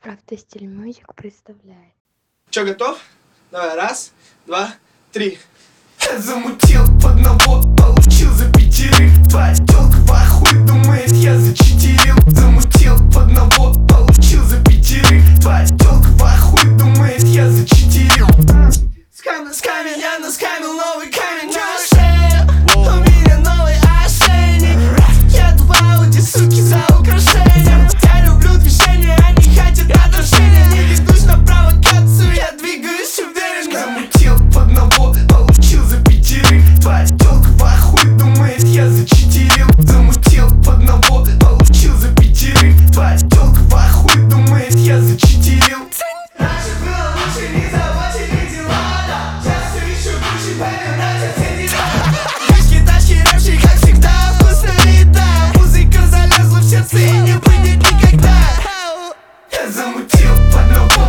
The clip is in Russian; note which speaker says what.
Speaker 1: Правда Стиль Мьюзик представляет.
Speaker 2: Че, готов? Давай, раз, два, три.
Speaker 3: Я замутил в одного, получил за пятерых. Твоя тёлка в ахуе, думает, я зачитерил. Замутил в одного, получил за пятерых. Твоя тёлка в ахуе, думает, я зачитерил. С я наскамил новый камень на шею. У меня новый ошейник. Я в ауди, суки, за украшением. Я люблю движение, они хотят отношения. Не ведусь на провокацию, я двигаюсь уверенно. Замутил в одного, получил за пятерых. Твоя тёлка в ахуе, думает, я зачитерил. Замутил в одного, получил за пятерых. Твоя тёлка в ахуе, думает, я зачитерил. Раньше было лучше, не заботили дела, да. Сейчас все еще круче, поэтому начал все дела. Вишки, тачки, рэпчик, как всегда, вкусная еда. Музыка залезла в сердце и не выйдет никогда. Я замутил в одного.